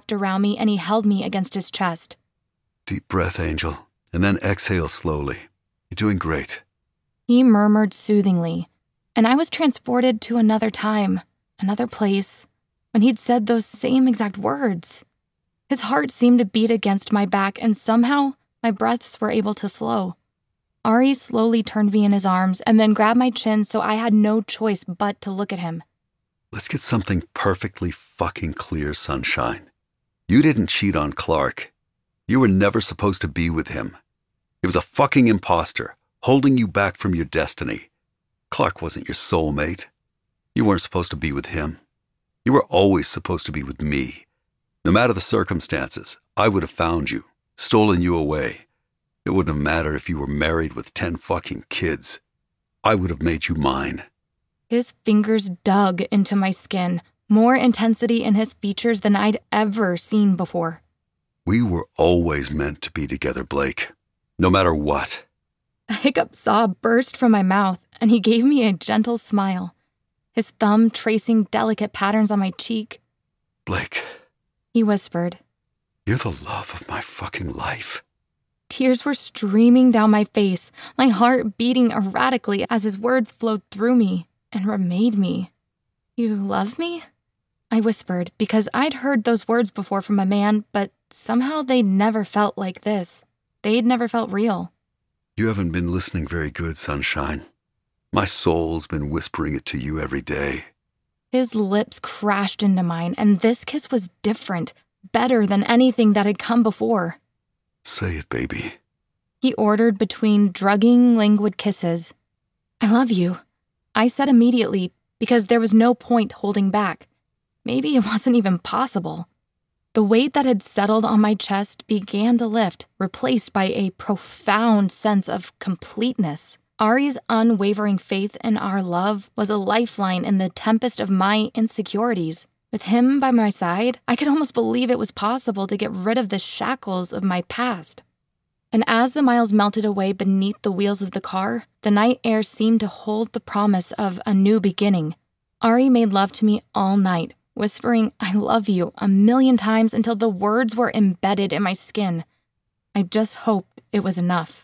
wrapped around me and he held me against his chest. Deep breath, Angel, and then exhale slowly. You're doing great. He murmured soothingly, and I was transported to another time, another place, when he'd said those same exact words. His heart seemed to beat against my back, and somehow my breaths were able to slow. Ari slowly turned me in his arms and then grabbed my chin so I had no choice but to look at him. Let's get something perfectly fucking clear, Sunshine. You didn't cheat on Clark. You were never supposed to be with him. He was a fucking imposter, holding you back from your destiny. Clark wasn't your soulmate. You weren't supposed to be with him. You were always supposed to be with me. No matter the circumstances, I would have found you, stolen you away. It wouldn't have mattered if you were married with 10 fucking kids. I would have made you mine. His fingers dug into my skin, more intensity in his features than I'd ever seen before. We were always meant to be together, Blake. No matter what. A hiccup sob burst from my mouth, and he gave me a gentle smile, his thumb tracing delicate patterns on my cheek. Blake, he whispered. You're the love of my fucking life. Tears were streaming down my face, my heart beating erratically as his words flowed through me and remade me. You love me? I whispered, because I'd heard those words before from a man, but somehow they'd never felt like this. They'd never felt real. You haven't been listening very good, Sunshine. My soul's been whispering it to you every day. His lips crashed into mine, and this kiss was different, better than anything that had come before. Say it, baby. He ordered between drugging, languid kisses. I love you, I said immediately, because there was no point holding back. Maybe it wasn't even possible. The weight that had settled on my chest began to lift, replaced by a profound sense of completeness. Ari's unwavering faith in our love was a lifeline in the tempest of my insecurities. With him by my side, I could almost believe it was possible to get rid of the shackles of my past. And as the miles melted away beneath the wheels of the car, the night air seemed to hold the promise of a new beginning. Ari made love to me all night, whispering, I love you, 1,000,000 times until the words were embedded in my skin. I just hoped it was enough.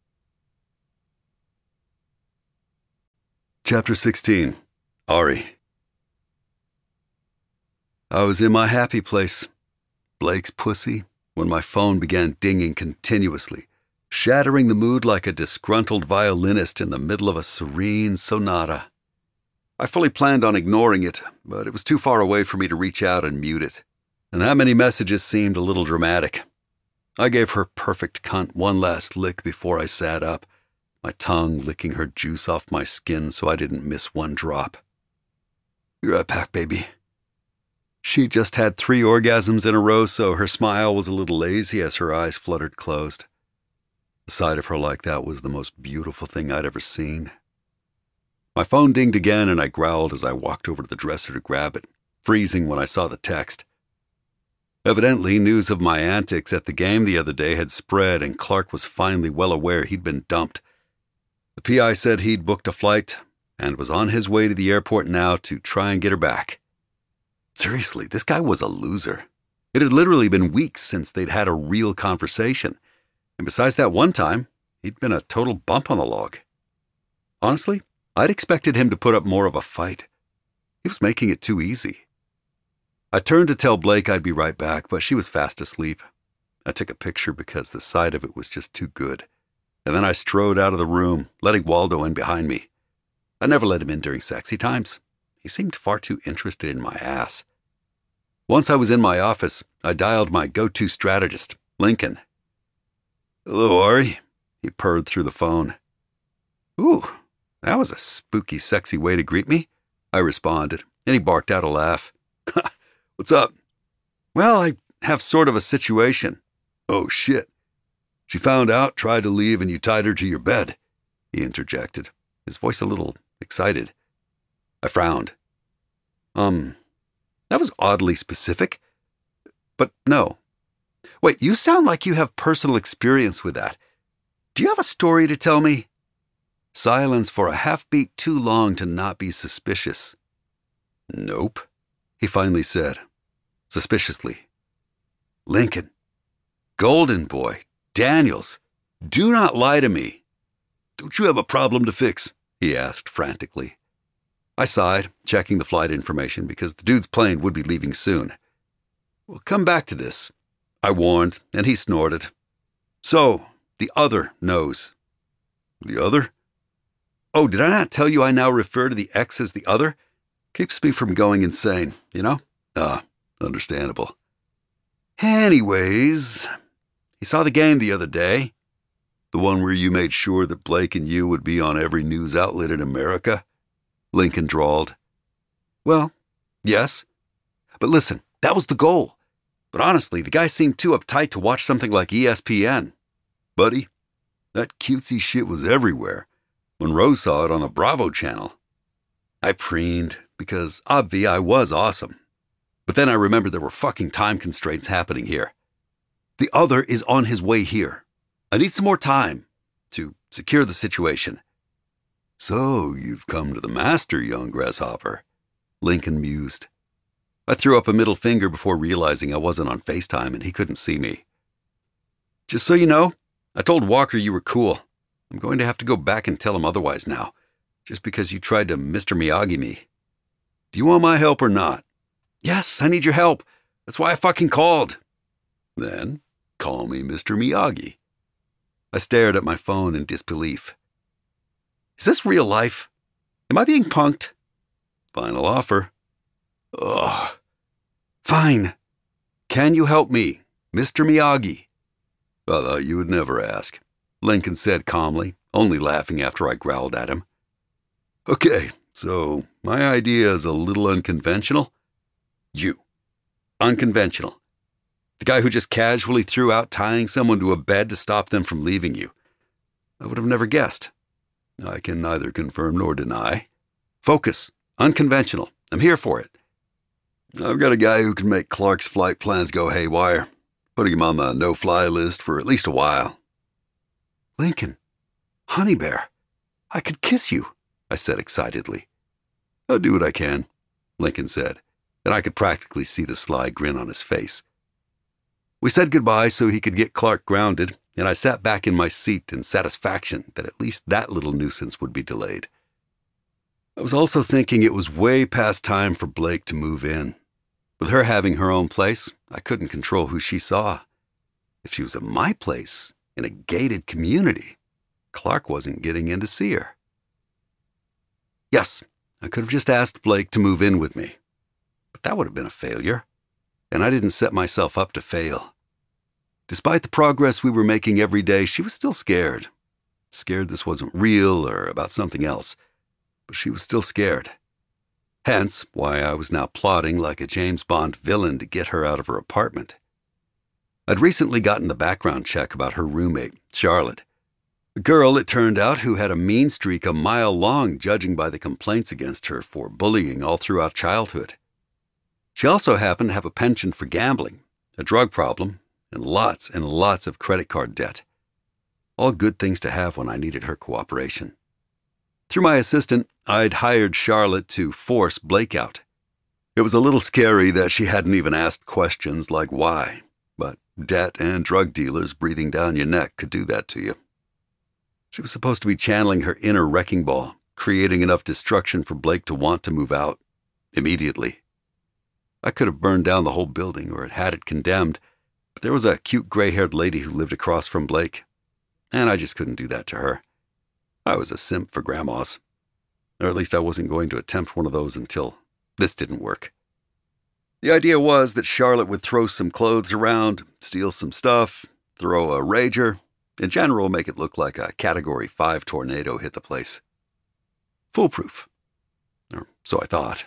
Chapter 16. Ari. I was in my happy place, Blake's pussy, when my phone began dinging continuously, shattering the mood like a disgruntled violinist in the middle of a serene sonata. I fully planned on ignoring it, but it was too far away for me to reach out and mute it, and that many messages seemed a little dramatic. I gave her perfect cunt one last lick before I sat up, my tongue licking her juice off my skin so I didn't miss one drop. Be right back, baby. She just had 3 orgasms in a row, so her smile was a little lazy as her eyes fluttered closed. The sight of her like that was the most beautiful thing I'd ever seen. My phone dinged again, and I growled as I walked over to the dresser to grab it, freezing when I saw the text. Evidently, news of my antics at the game the other day had spread, and Clark was finally well aware he'd been dumped. The PI said he'd booked a flight and was on his way to the airport now to try and get her back. Seriously, this guy was a loser. It had literally been weeks since they'd had a real conversation, and besides that one time, he'd been a total bump on the log. Honestly, I'd expected him to put up more of a fight. He was making it too easy. I turned to tell Blake I'd be right back, but she was fast asleep. I took a picture because the sight of it was just too good, and then I strode out of the room, letting Waldo in behind me. I never let him in during sexy times. He seemed far too interested in my ass. Once I was in my office, I dialed my go-to strategist, Lincoln. Hello, Ari, he purred through the phone. Ooh, that was a spooky, sexy way to greet me, I responded, and he barked out a laugh. What's up? Well, I have sort of a situation. Oh, shit. She found out, tried to leave, and you tied her to your bed, he interjected, his voice a little excited. I frowned. That was oddly specific. But no. Wait, you sound like you have personal experience with that. Do you have a story to tell me? Silence for a half-beat too long to not be suspicious. Nope, he finally said, suspiciously. Lincoln. Golden Boy. Daniels. Do not lie to me. Don't you have a problem to fix? He asked frantically. I sighed, checking the flight information because the dude's plane would be leaving soon. We'll come back to this, I warned, and he snorted. So, the other knows. The other? Oh, did I not tell you I now refer to the X as the other? Keeps me from going insane, you know? Understandable. Anyways, he saw the game the other day. The one where you made sure that Blake and you would be on every news outlet in America? Lincoln drawled. Well, yes. But listen, that was the goal. But honestly, the guy seemed too uptight to watch something like ESPN. Buddy, that cutesy shit was everywhere. When Rose saw it on the Bravo channel. I preened, because obvi I was awesome. But then I remembered there were fucking time constraints happening here. The other is on his way here. I need some more time to secure the situation. So you've come to the master, young grasshopper, Lincoln mused. I threw up a middle finger before realizing I wasn't on FaceTime and he couldn't see me. Just so you know, I told Walker you were cool. I'm going to have to go back and tell him otherwise now, just because you tried to Mr. Miyagi me. Do you want my help or not? Yes, I need your help. That's why I fucking called. Then call me Mr. Miyagi. I stared at my phone in disbelief. Is this real life? Am I being punked? Final offer. Ugh. Fine. Can you help me, Mr. Miyagi? I thought you would never ask, Lincoln said calmly, only laughing after I growled at him. Okay, so my idea is a little unconventional. You. Unconventional. The guy who just casually threw out tying someone to a bed to stop them from leaving you. I would have never guessed. I can neither confirm nor deny. Focus. Unconventional. I'm here for it. I've got a guy who can make Clark's flight plans go haywire, putting him on the no-fly list for at least a while. Lincoln. Honey Bear. I could kiss you, I said excitedly. I'll do what I can, Lincoln said, and I could practically see the sly grin on his face. We said goodbye so he could get Clark grounded, and I sat back in my seat in satisfaction that at least that little nuisance would be delayed. I was also thinking it was way past time for Blake to move in. With her having her own place, I couldn't control who she saw. If she was at my place, in a gated community, Clark wasn't getting in to see her. Yes, I could have just asked Blake to move in with me. But that would have been a failure, and I didn't set myself up to fail. Despite the progress we were making every day, she was still scared. Scared this wasn't real or about something else, but she was still scared. Hence, why I was now plotting like a James Bond villain to get her out of her apartment. I'd recently gotten the background check about her roommate, Charlotte. A girl, it turned out, who had a mean streak a mile long, judging by the complaints against her for bullying all throughout childhood. She also happened to have a penchant for gambling, a drug problem, and lots of credit card debt. All good things to have when I needed her cooperation. Through my assistant, I'd hired Charlotte to force Blake out. It was a little scary that she hadn't even asked questions like why, but debt and drug dealers breathing down your neck could do that to you. She was supposed to be channeling her inner wrecking ball, creating enough destruction for Blake to want to move out immediately. I could have burned down the whole building or had it condemned, but there was a cute gray-haired lady who lived across from Blake, and I just couldn't do that to her. I was a simp for grandmas. Or at least I wasn't going to attempt one of those until this didn't work. The idea was that Charlotte would throw some clothes around, steal some stuff, throw a rager, in general make it look like a Category 5 tornado hit the place. Foolproof. Or so I thought.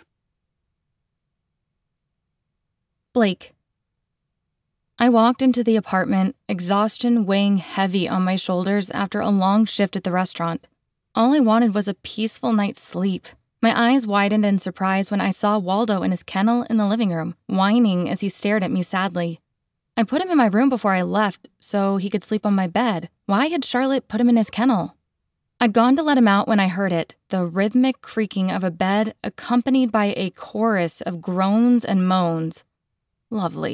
Blake. I walked into the apartment, exhaustion weighing heavy on my shoulders after a long shift at the restaurant. All I wanted was a peaceful night's sleep. My eyes widened in surprise when I saw Waldo in his kennel in the living room, whining as he stared at me sadly. I put him in my room before I left so he could sleep on my bed. Why had Charlotte put him in his kennel? I'd gone to let him out when I heard it, the rhythmic creaking of a bed accompanied by a chorus of groans and moans. Lovely.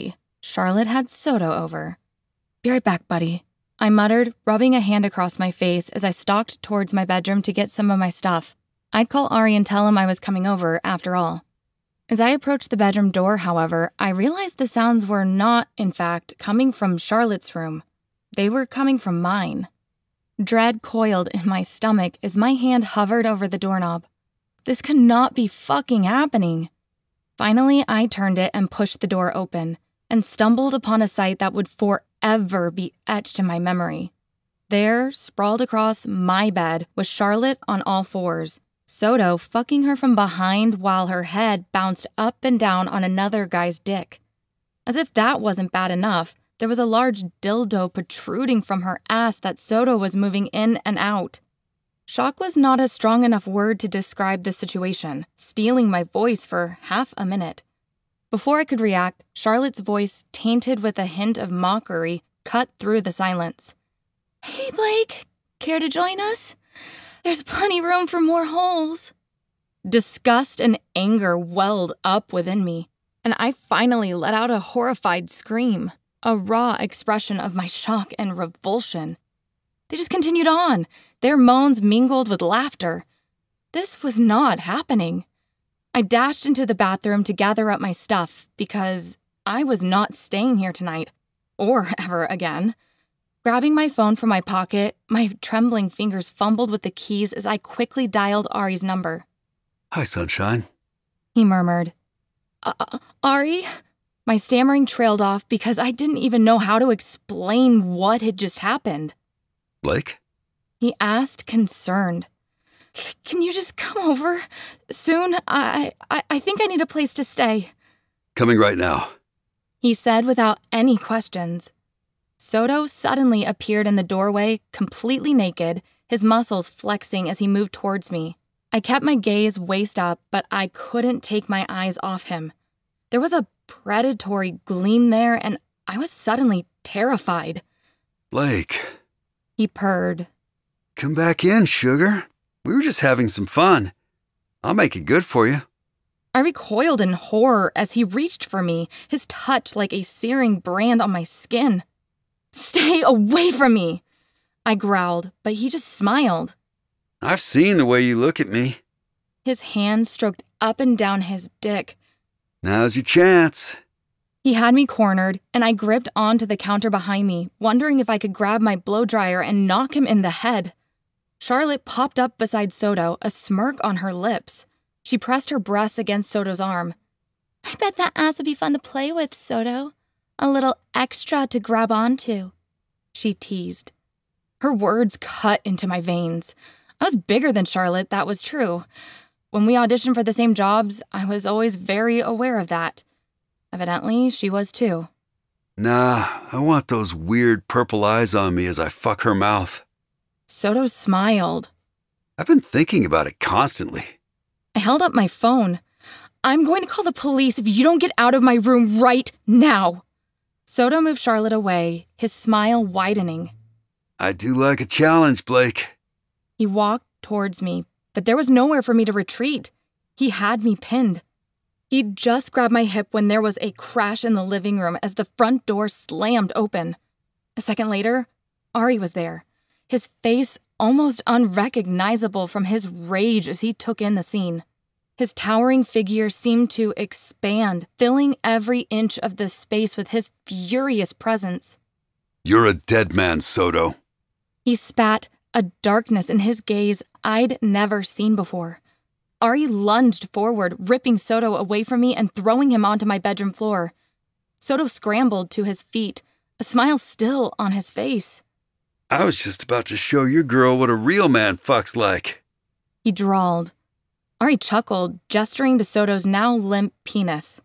Charlotte had Soto over. Be right back, buddy, I muttered, rubbing a hand across my face as I stalked towards my bedroom to get some of my stuff. I'd call Ari and tell him I was coming over, after all. As I approached the bedroom door, however, I realized the sounds were not, in fact, coming from Charlotte's room. They were coming from mine. Dread coiled in my stomach as my hand hovered over the doorknob. This could not be fucking happening. Finally, I turned it and pushed the door open, and stumbled upon a sight that would forever be etched in my memory. There, sprawled across my bed, was Charlotte on all fours, Soto fucking her from behind while her head bounced up and down on another guy's dick. As if that wasn't bad enough, there was a large dildo protruding from her ass that Soto was moving in and out. Shock was not a strong enough word to describe the situation, stealing my voice for half a minute. Before I could react, Charlotte's voice, tainted with a hint of mockery, cut through the silence. Hey, Blake, care to join us? There's plenty room for more holes. Disgust and anger welled up within me, and I finally let out a horrified scream, a raw expression of my shock and revulsion. They just continued on, their moans mingled with laughter. This was not happening. I dashed into the bathroom to gather up my stuff because I was not staying here tonight, or ever again. Grabbing my phone from my pocket, my trembling fingers fumbled with the keys as I quickly dialed Ari's number. Hi, sunshine, he murmured. Ari? My stammering trailed off because I didn't even know how to explain what had just happened. Blake? He asked, concerned. Can you just come over soon? I think I need a place to stay. Coming right now, he said without any questions. Soto suddenly appeared in the doorway, completely naked, his muscles flexing as he moved towards me. I kept my gaze waist up, but I couldn't take my eyes off him. There was a predatory gleam there, and I was suddenly terrified. Blake, he purred. Come back in, sugar. We were just having some fun. I'll make it good for you. I recoiled in horror as he reached for me, his touch like a searing brand on my skin. Stay away from me, I growled, but he just smiled. I've seen the way you look at me. His hand stroked up and down his dick. Now's your chance. He had me cornered, and I gripped onto the counter behind me, wondering if I could grab my blow-dryer and knock him in the head. Charlotte popped up beside Soto, a smirk on her lips. She pressed her breasts against Soto's arm. I bet that ass would be fun to play with, Soto. A little extra to grab onto, she teased. Her words cut into my veins. I was bigger than Charlotte, that was true. When we auditioned for the same jobs, I was always very aware of that. Evidently, she was too. Nah, I want those weird purple eyes on me as I fuck her mouth. Soto smiled. I've been thinking about it constantly. I held up my phone. I'm going to call the police if you don't get out of my room right now. Soto moved Charlotte away, his smile widening. I do like a challenge, Blake. He walked towards me, but there was nowhere for me to retreat. He had me pinned. He'd just grabbed my hip when there was a crash in the living room as the front door slammed open. A second later, Ari was there, his face almost unrecognizable from his rage as he took in the scene. His towering figure seemed to expand, filling every inch of the space with his furious presence. You're a dead man, Soto. He spat, a darkness in his gaze I'd never seen before. Ari lunged forward, ripping Soto away from me and throwing him onto my bedroom floor. Soto scrambled to his feet, a smile still on his face. I was just about to show your girl what a real man fucks like. He drawled. Ari chuckled, gesturing to Soto's now limp penis.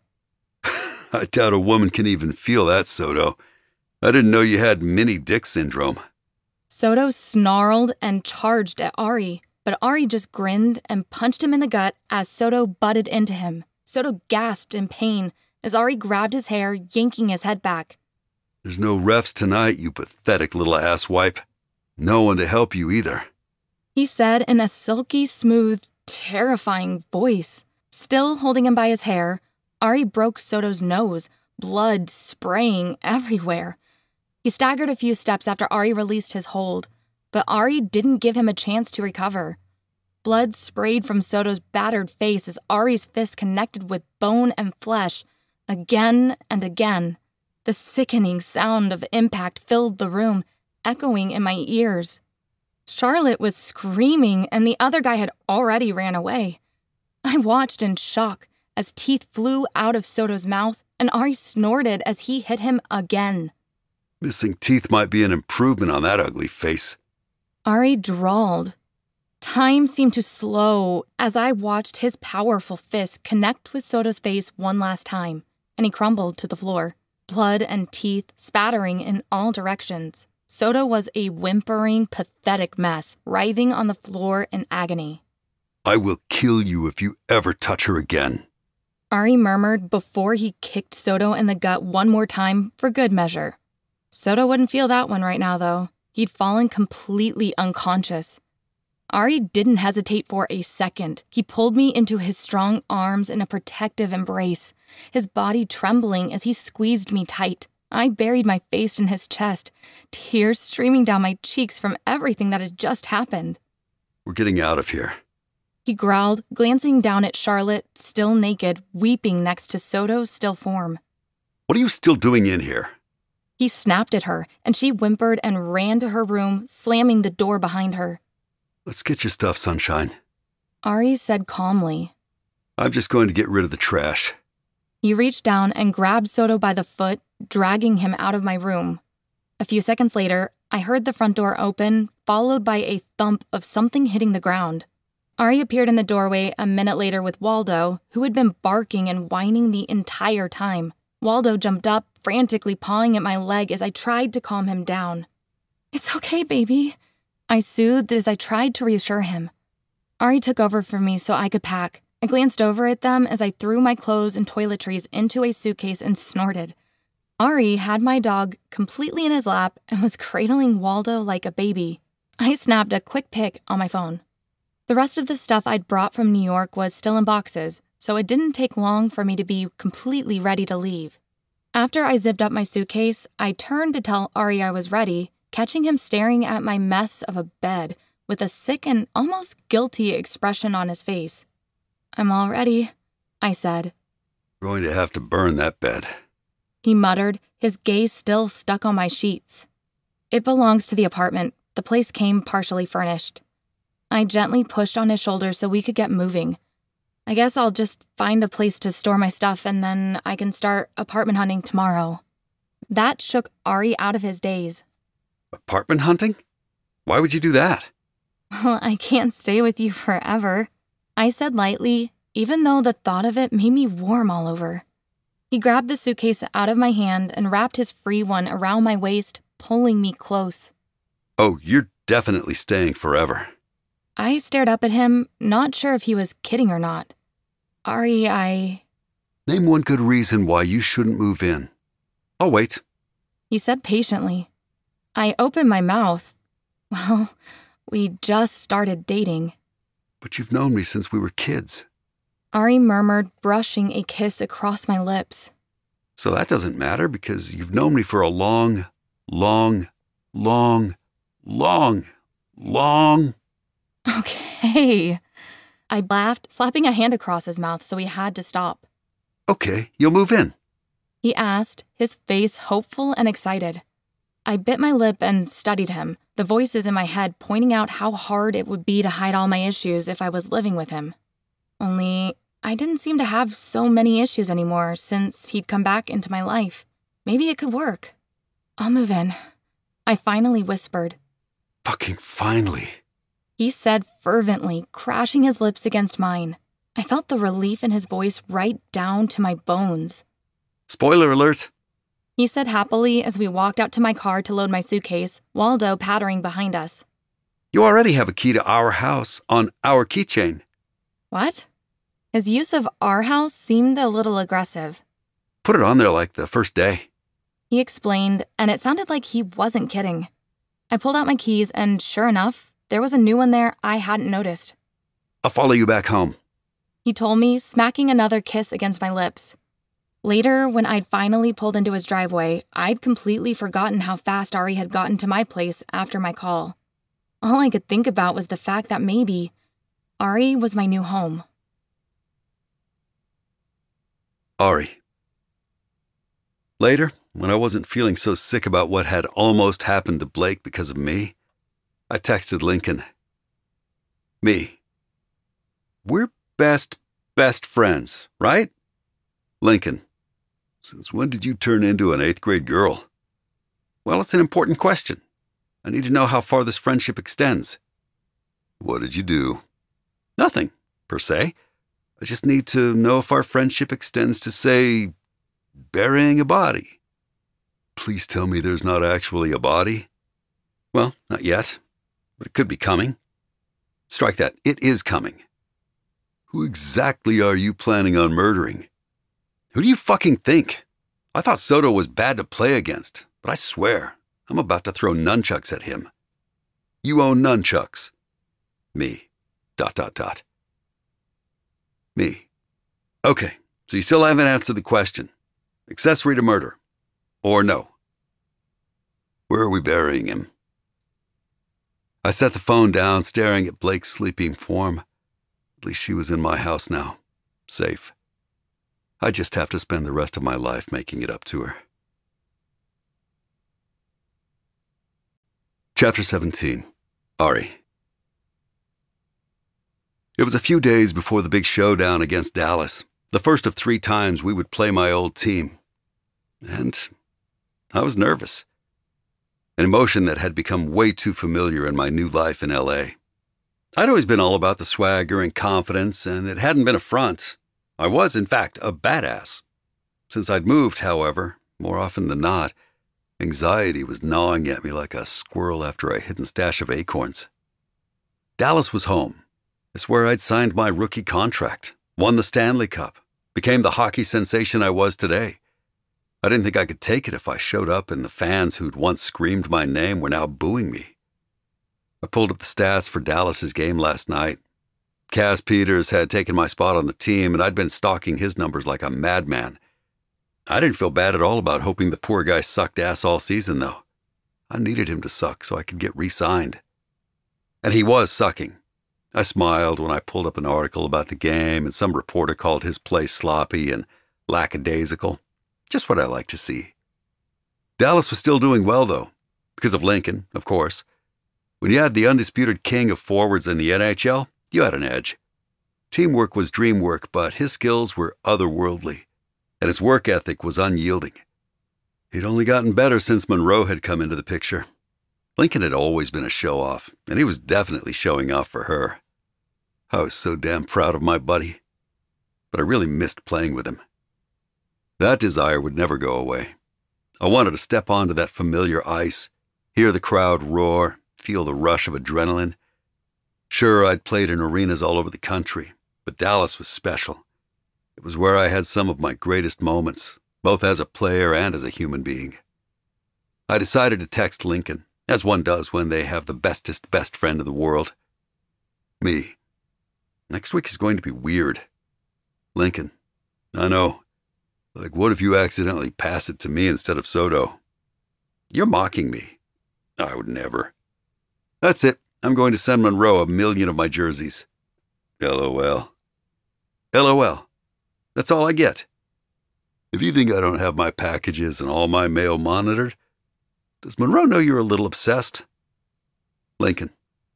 I doubt a woman can even feel that, Soto. I didn't know you had mini dick syndrome. Soto snarled and charged at Ari, but Ari just grinned and punched him in the gut as Soto butted into him. Soto gasped in pain as Ari grabbed his hair, yanking his head back. There's no refs tonight, you pathetic little asswipe. No one to help you either. He said in a silky smooth, terrifying voice. Still holding him by his hair, Ari broke Soto's nose, blood spraying everywhere. He staggered a few steps after Ari released his hold, but Ari didn't give him a chance to recover. Blood sprayed from Soto's battered face as Ari's fist connected with bone and flesh again and again. The sickening sound of impact filled the room, echoing in my ears. Charlotte was screaming, and the other guy had already ran away. I watched in shock as teeth flew out of Soto's mouth, and Ari snorted as he hit him again. Missing teeth might be an improvement on that ugly face. Ari drawled. Time seemed to slow as I watched his powerful fist connect with Soto's face one last time, and he crumbled to the floor, blood and teeth spattering in all directions. Soto was a whimpering, pathetic mess, writhing on the floor in agony. I will kill you if you ever touch her again, Ari murmured before he kicked Soto in the gut one more time for good measure. Soto wouldn't feel that one right now, though. He'd fallen completely unconscious. Ari didn't hesitate for a second. He pulled me into his strong arms in a protective embrace, his body trembling as he squeezed me tight. I buried my face in his chest, tears streaming down my cheeks from everything that had just happened. We're getting out of here, He growled, glancing down at Charlotte, still naked, weeping next to Soto's still form. What are you still doing in here? He snapped at her, and she whimpered and ran to her room, slamming the door behind her. Let's get your stuff, Sunshine. Ari said calmly. I'm just going to get rid of the trash. He reached down and grabbed Soto by the foot, dragging him out of my room. A few seconds later, I heard the front door open, followed by a thump of something hitting the ground. Ari appeared in the doorway a minute later with Waldo, who had been barking and whining the entire time. Waldo jumped up, frantically pawing at my leg as I tried to calm him down. "It's okay, baby," I soothed as I tried to reassure him. Ari took over for me so I could pack. I glanced over at them as I threw my clothes and toiletries into a suitcase and snorted. Ari had my dog completely in his lap and was cradling Waldo like a baby. I snapped a quick pic on my phone. The rest of the stuff I'd brought from New York was still in boxes, so it didn't take long for me to be completely ready to leave. After I zipped up my suitcase, I turned to tell Ari I was ready, catching him staring at my mess of a bed with a sick and almost guilty expression on his face. "I'm all ready," I said. We're going to have to burn that bed, He muttered, his gaze still stuck on my sheets. "It belongs to the apartment. The place came partially furnished." I gently pushed on his shoulder so we could get moving. "I guess I'll just find a place to store my stuff and then I can start apartment hunting tomorrow." That shook Ari out of his daze. Apartment hunting? Why would you do that? "Well, I can't stay with you forever," I said lightly, even though the thought of it made me warm all over. He grabbed the suitcase out of my hand and wrapped his free one around my waist, pulling me close. Oh, you're definitely staying forever. I stared up at him, not sure if he was kidding or not. "Ari, Name one good reason why you shouldn't move in. I'll wait. He said patiently. I opened my mouth. Well, we just started dating. But you've known me since we were kids. Ari murmured, brushing a kiss across my lips. So that doesn't matter because you've known me for a long, long, long, long, long... Okay. I laughed, slapping a hand across his mouth so he had to stop. Okay, you'll move in. He asked, his face hopeful and excited. I bit my lip and studied him, the voices in my head pointing out how hard it would be to hide all my issues if I was living with him. Only, I didn't seem to have so many issues anymore since he'd come back into my life. Maybe it could work. "I'll move in," I finally whispered. Fucking finally. He said fervently, crashing his lips against mine. I felt the relief in his voice right down to my bones. Spoiler alert. He said happily as we walked out to my car to load my suitcase, Waldo pattering behind us. You already have a key to our house on our keychain. What? His use of "our house" seemed a little aggressive. Put it on there like the first day. He explained, and it sounded like he wasn't kidding. I pulled out my keys, and sure enough, there was a new one there I hadn't noticed. I'll follow you back home. He told me, smacking another kiss against my lips. Later, when I'd finally pulled into his driveway, I'd completely forgotten how fast Ari had gotten to my place after my call. All I could think about was the fact that maybe Ari was my new home. Ari. Later, when I wasn't feeling so sick about what had almost happened to Blake because of me, I texted Lincoln. Me. We're best friends, right? Lincoln. Since when did you turn into an 8th grade girl? Well, it's an important question. I need to know how far this friendship extends. What did you do? Nothing, per se. I just need to know if our friendship extends to, say, burying a body. Please tell me there's not actually a body. Well, not yet, but it could be coming. Strike that. It is coming. Who exactly are you planning on murdering? Who do you fucking think? I thought Soto was bad to play against, but I swear, I'm about to throw nunchucks at him. You own nunchucks. Me. ... Me. Okay, so you still haven't answered the question. Accessory to murder. Or no. Where are we burying him? I set the phone down, staring at Blake's sleeping form. At least she was in my house now. Safe. I just have to spend the rest of my life making it up to her. Chapter 17. Ari. It was a few days before the big showdown against Dallas, the first of 3 times we would play my old team. And I was nervous. An emotion that had become way too familiar in my new life in L.A. I'd always been all about the swagger and confidence, and it hadn't been a front. I was, in fact, a badass. Since I'd moved, however, more often than not, anxiety was gnawing at me like a squirrel after a hidden stash of acorns. Dallas was home. It's where I'd signed my rookie contract, won the Stanley Cup, became the hockey sensation I was today. I didn't think I could take it if I showed up and the fans who'd once screamed my name were now booing me. I pulled up the stats for Dallas's game last night. Cas Peters had taken my spot on the team, and I'd been stalking his numbers like a madman. I didn't feel bad at all about hoping the poor guy sucked ass all season, though. I needed him to suck so I could get re-signed. And he was sucking. I smiled when I pulled up an article about the game, and some reporter called his play sloppy and lackadaisical. Just what I like to see. Dallas was still doing well, though, because of Lincoln, of course. When you had the undisputed king of forwards in the NHL, you had an edge. Teamwork was dream work, but his skills were otherworldly, and his work ethic was unyielding. He'd only gotten better since Monroe had come into the picture. Lincoln had always been a show-off, and he was definitely showing off for her. I was so damn proud of my buddy, but I really missed playing with him. That desire would never go away. I wanted to step onto that familiar ice, hear the crowd roar, feel the rush of adrenaline. Sure, I'd played in arenas all over the country, but Dallas was special. It was where I had some of my greatest moments, both as a player and as a human being. I decided to text Lincoln, as one does when they have the bestest best friend in the world. Me. Next week is going to be weird. Lincoln. I know. Like, what if you accidentally pass it to me instead of Soto? You're mocking me. I would never. That's it. I'm going to send Monroe 1,000,000 of my jerseys. LOL. LOL. That's all I get. If you think I don't have my packages and all my mail monitored, does Monroe know you're a little obsessed? Lincoln. ...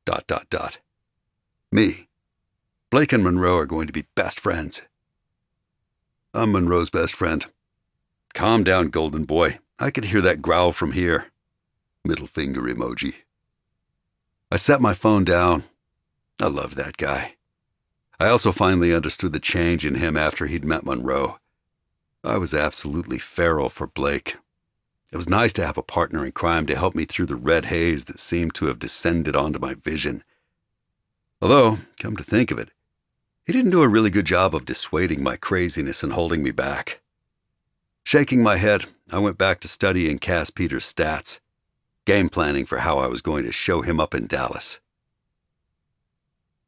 Me. Blake and Monroe are going to be best friends. I'm Monroe's best friend. Calm down, golden boy. I could hear that growl from here. Middle finger emoji. I set my phone down. I loved that guy. I also finally understood the change in him after he'd met Monroe. I was absolutely feral for Blake. It was nice to have a partner in crime to help me through the red haze that seemed to have descended onto my vision. Although, come to think of it, he didn't do a really good job of dissuading my craziness and holding me back. Shaking my head, I went back to studying Cas Peters' stats, game planning for how I was going to show him up in Dallas.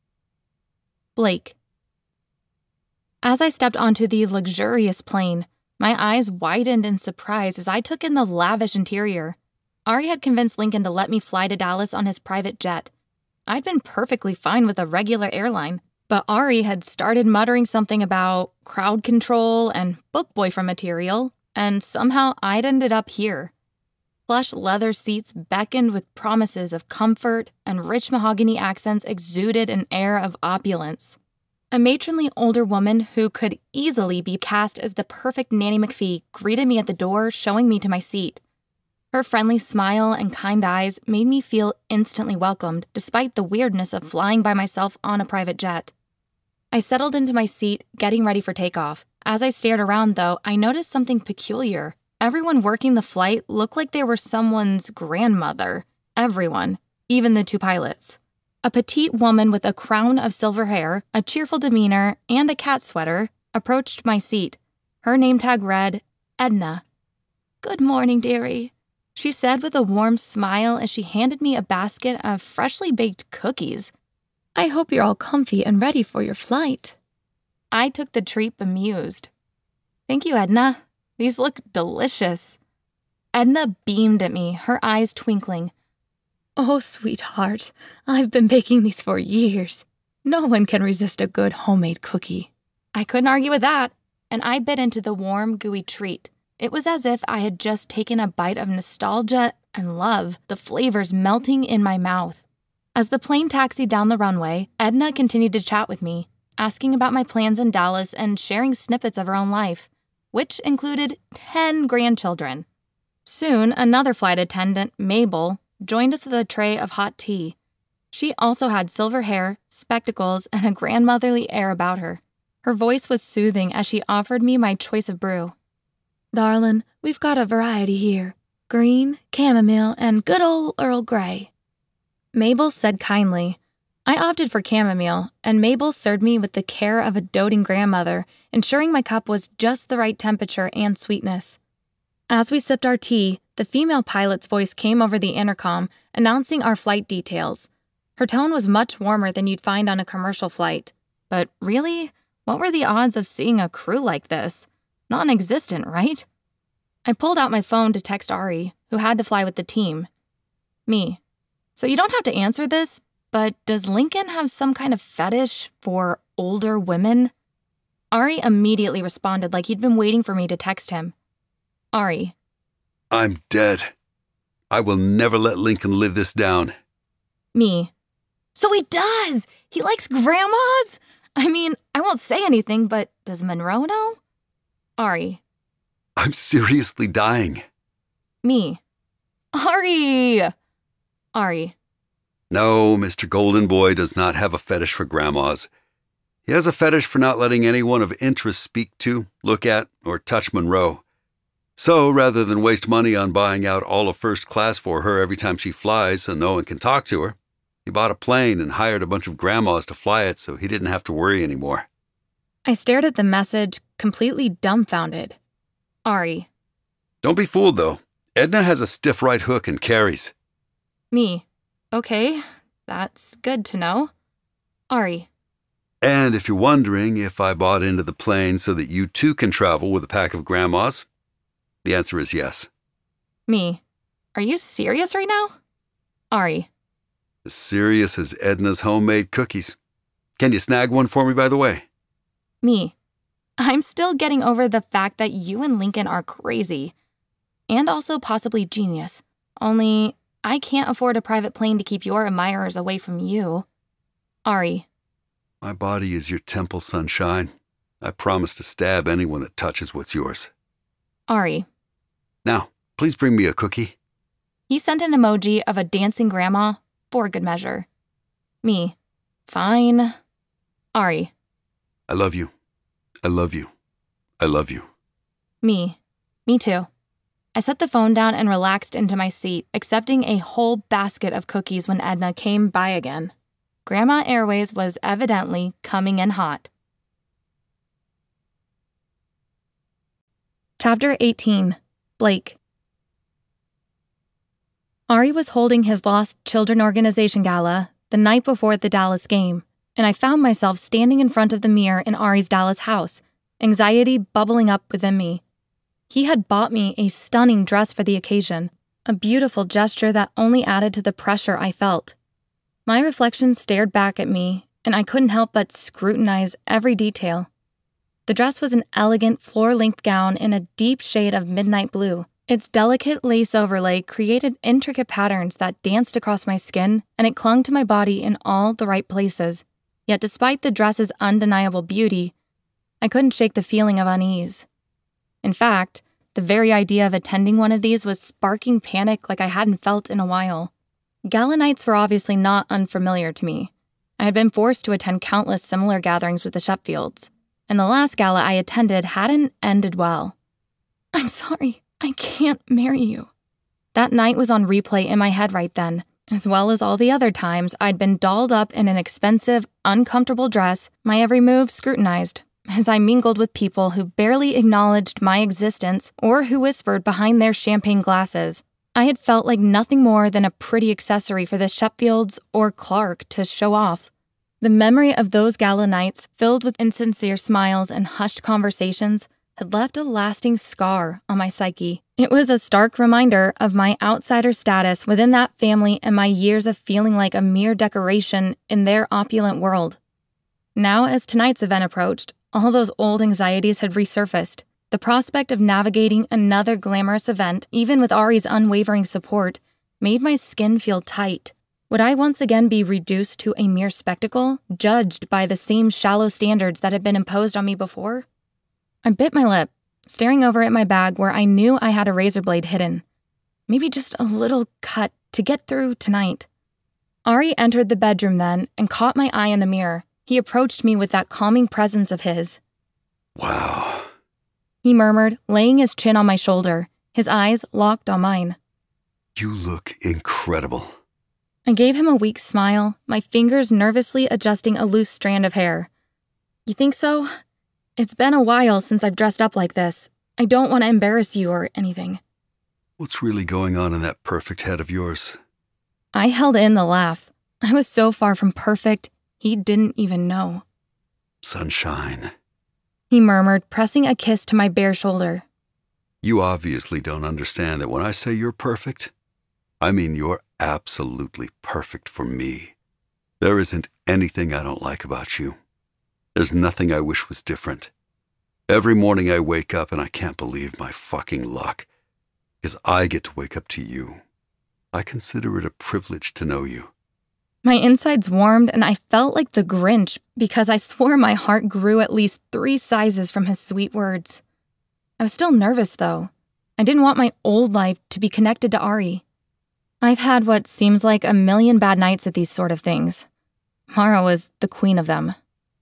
Blake. As I stepped onto the luxurious plane, My eyes widened in surprise as I took in the lavish interior. Ari had convinced Lincoln to let me fly to Dallas on his private jet. I'd been perfectly fine with a regular airline, but Ari had started muttering something about crowd control and book boyfriend material, and somehow I'd ended up here. Plush leather seats beckoned with promises of comfort, and rich mahogany accents exuded an air of opulence. A matronly older woman who could easily be cast as the perfect Nanny McPhee greeted me at the door, showing me to my seat. Her friendly smile and kind eyes made me feel instantly welcomed, despite the weirdness of flying by myself on a private jet. I settled into my seat, getting ready for takeoff. As I stared around, though, I noticed something peculiar. Everyone working the flight looked like they were someone's grandmother. Everyone, even the two pilots. A petite woman with a crown of silver hair, a cheerful demeanor, and a cat sweater approached my seat. Her name tag read, Edna. "Good morning, dearie," she said with a warm smile as she handed me a basket of freshly baked cookies. "I hope you're all comfy and ready for your flight." I took the treat bemused. "Thank you, Edna. These look delicious." Edna beamed at me, her eyes twinkling. "Oh, sweetheart, I've been baking these for years. No one can resist a good homemade cookie." I couldn't argue with that, and I bit into the warm, gooey treat. It was as if I had just taken a bite of nostalgia and love, the flavors melting in my mouth. As the plane taxied down the runway, Edna continued to chat with me, asking about my plans in Dallas and sharing snippets of her own life, which included 10 grandchildren. Soon, another flight attendant, Mabel, joined us with a tray of hot tea. She also had silver hair, spectacles, and a grandmotherly air about her. Her voice was soothing as she offered me my choice of brew. "Darlin', we've got a variety here. Green, chamomile, and good old Earl Grey." Mabel said kindly. I opted for chamomile, and Mabel served me with the care of a doting grandmother, ensuring my cup was just the right temperature and sweetness. As we sipped our tea, the female pilot's voice came over the intercom, announcing our flight details. Her tone was much warmer than you'd find on a commercial flight. But really, what were the odds of seeing a crew like this? Non-existent, right? I pulled out my phone to text Ari, who had to fly with the team. Me. "So you don't have to answer this, but does Lincoln have some kind of fetish for older women?" Ari immediately responded like he'd been waiting for me to text him. Ari. I'm dead. I will never let Lincoln live this down. Me. "So he does! He likes grandmas? I mean, I won't say anything, but does Monroe know?" Ari. I'm seriously dying. Me. Ari! Ari. No, Mr. Golden Boy does not have a fetish for grandmas. He has a fetish for not letting anyone of interest speak to, look at, or touch Monroe. So, rather than waste money on buying out all of first class for her every time she flies so no one can talk to her, he bought a plane and hired a bunch of grandmas to fly it so he didn't have to worry anymore. I stared at the message, completely dumbfounded. Ari. Don't be fooled, though. Edna has a stiff right hook and carries. Me. Okay, that's good to know. Ari. And if you're wondering if I bought into the plane so that you too can travel with a pack of grandmas, the answer is yes. Me. Are you serious right now? Ari. As serious as Edna's homemade cookies. Can you snag one for me, by the way? Me. I'm still getting over the fact that you and Lincoln are crazy. And also possibly genius. Only, I can't afford a private plane to keep your admirers away from you. Ari. My body is your temple, sunshine. I promise to stab anyone that touches what's yours. Ari. Now, please bring me a cookie. He sent an emoji of a dancing grandma for good measure. Me. Fine. Ari. I love you. I love you. I love you. Me. Me too. I set the phone down and relaxed into my seat, accepting a whole basket of cookies when Edna came by again. Grandma Airways was evidently coming in hot. Chapter 18. Blake. Ari was holding his Lost Children Organization Gala the night before the Dallas game, and I found myself standing in front of the mirror in Ari's Dallas house, anxiety bubbling up within me. He had bought me a stunning dress for the occasion, a beautiful gesture that only added to the pressure I felt. My reflection stared back at me, and I couldn't help but scrutinize every detail. The dress was an elegant floor-length gown in a deep shade of midnight blue. Its delicate lace overlay created intricate patterns that danced across my skin, and it clung to my body in all the right places. Yet despite the dress's undeniable beauty, I couldn't shake the feeling of unease. In fact, the very idea of attending one of these was sparking panic like I hadn't felt in a while. Gala nights were obviously not unfamiliar to me. I had been forced to attend countless similar gatherings with the Shepfields, and the last gala I attended hadn't ended well. "I'm sorry, I can't marry you." That night was on replay in my head right then, as well as all the other times I'd been dolled up in an expensive, uncomfortable dress, my every move scrutinized, as I mingled with people who barely acknowledged my existence or who whispered behind their champagne glasses. I had felt like nothing more than a pretty accessory for the Shepfields or Clark to show off. The memory of those gala nights, filled with insincere smiles and hushed conversations, had left a lasting scar on my psyche. It was a stark reminder of my outsider status within that family and my years of feeling like a mere decoration in their opulent world. Now, as tonight's event approached, all those old anxieties had resurfaced. The prospect of navigating another glamorous event, even with Ari's unwavering support, made my skin feel tight. Would I once again be reduced to a mere spectacle, judged by the same shallow standards that had been imposed on me before? I bit my lip, staring over at my bag where I knew I had a razor blade hidden. Maybe just a little cut to get through tonight. Ari entered the bedroom then and caught my eye in the mirror. He approached me with that calming presence of his. "Wow," he murmured, laying his chin on my shoulder, his eyes locked on mine. "You look incredible." I gave him a weak smile, my fingers nervously adjusting a loose strand of hair. "You think so? It's been a while since I've dressed up like this. I don't want to embarrass you or anything." "What's really going on in that perfect head of yours?" I held in the laugh. I was so far from perfect, he didn't even know. "Sunshine," he murmured, pressing a kiss to my bare shoulder. "You obviously don't understand that when I say you're perfect, I mean you're absolutely perfect for me. There isn't anything I don't like about you. There's nothing I wish was different. Every morning I wake up and I can't believe my fucking luck, because I get to wake up to you. I consider it a privilege to know you." My insides warmed and I felt like the Grinch because I swore my heart grew at least 3 sizes from his sweet words. I was still nervous, though. I didn't want my old life to be connected to Ari. I've had what seems like a million bad nights at these sort of things. Mara was the queen of them.